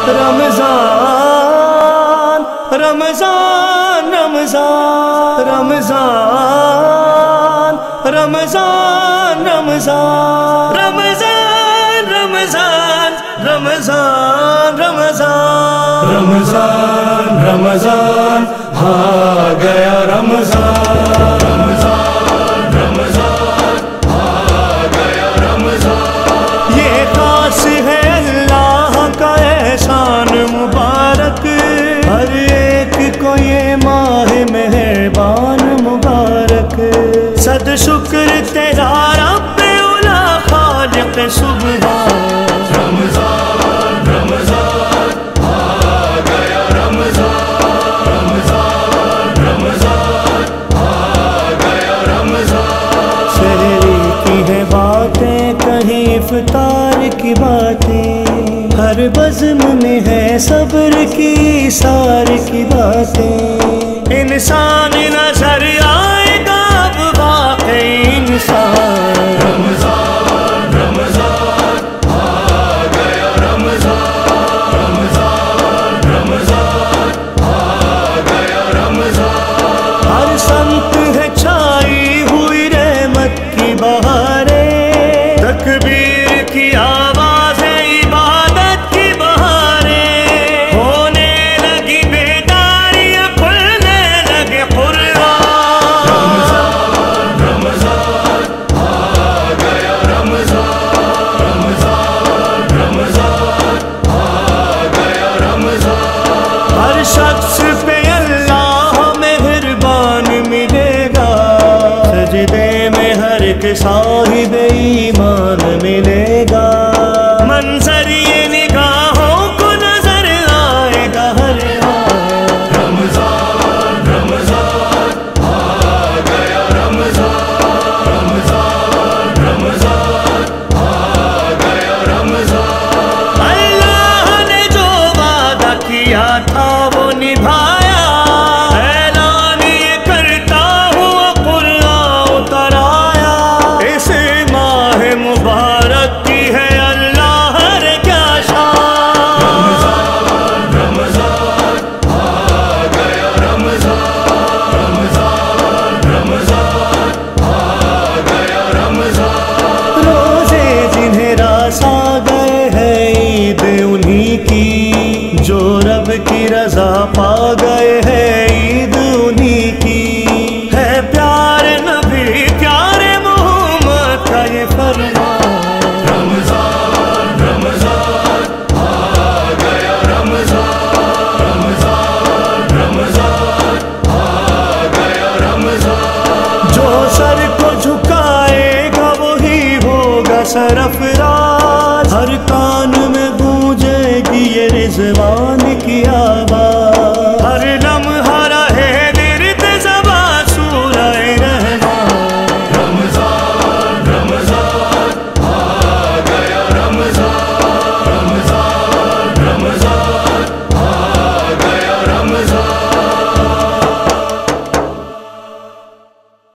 रमजान रमजान रमजान रमजान रमजान रमजान रमजान रमजान रमजान रमजान रमजान रमजान आ गया रमजान रमजान रमजान आ गया रमजान। ये खास है अल्लाह का एहसान मुबारक, हर एक को ये माह मेहरबान मुबारक। सद शुक्र तेरा रब्बे उला खालिक सुबहान। रमजान रमजान आ गया रमजान रमजान रमजान आ गया रमजान। शहरी की है बातें कहीं इफ्तार की बातें, हर बज़्म में है सब्र की सार की बातें। इंसान नजर आएगा अब वाक़ई इंसान। रमजान रमजान आ गया रमजान रमजान रमजान आ गया रमजान। हर संत है छाई हुई रहमत की बहारें, तकबीर की आवाज़ है इबादत की बहारें। होने लगी बेदारियां खुलने लगे कुरान। रमजान रमजान आ गया रमजान रमजान रमजान आ गया रमजान। हर शख्स पे अल्लाह मेहरबान मिलेगा, सजदे में हर एक साहिब ईमान मिलेगा। मंजर ये निगाहों को नजर आएगा हर हाल। रमजान रमजान आ गया रमजान रमजान रमजान आ गया रमजान। अल्लाह ने जो वादा किया था वो निभाया, ऐलान ये करता हूँ कुरान उतर आया। इस माह मुबारक की है अल्लाह रे क्या शान। रमजान रमजान आ गया रमजान रमजान रमजान आ गया रमजान। रोजे जिन्हें रास आ गए हैं ईद उन्हीं की, जो रब की रजा पा गए हैं ईद उन्हीं की। है प्यारे नबी प्यारे मोहम्मद का ये फरमान। रमजान रमजान आ गया रमजान रमजान रमजान आ गया रमजान। जो सर को झुकाएगा वही होगा सरफराज, हर कान में गूंजेगी ये रिज़वान की आवाज़।